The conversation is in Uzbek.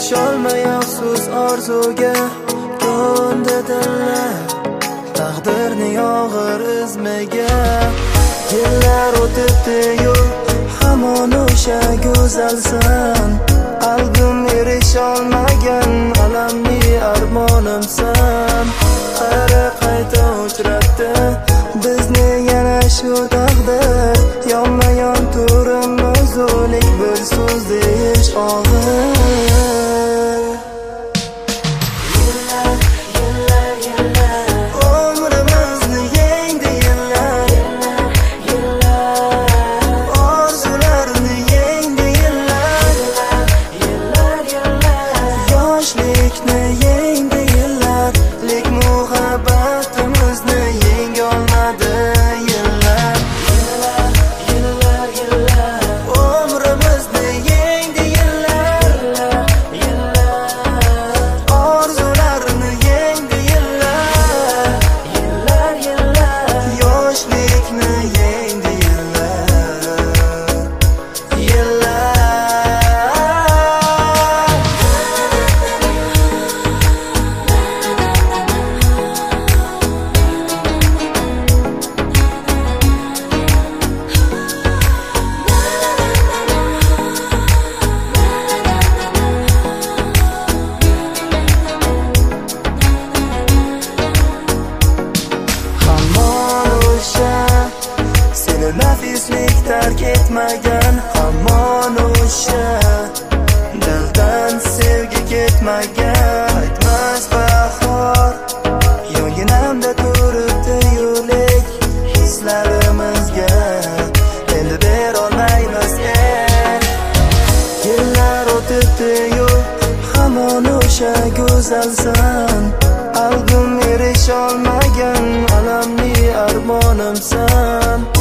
erisholmay afsus orzuga ko'ndi dillar taqdirning og'ir izmiga. Yillar o'tibdi-yu hamon o'sha go'zalsan, qalbim erisholmagan alamli armonimsan. Qara qayta uchratdi bizni yana shu taqdir, yonma-yon turimiz o'lik bir so'z deyish og'ir. Nafislik tark etmagan hamon o'sha dildan sevgi ketmagan. Qaytmas bahor yonginamda turibdi yo'lik hislarimizga, endi berolmaymiz. Yillar o'tibdi-yu hamon o'sha go'zalsan, qalbim erisholmagan alamli armonimsan.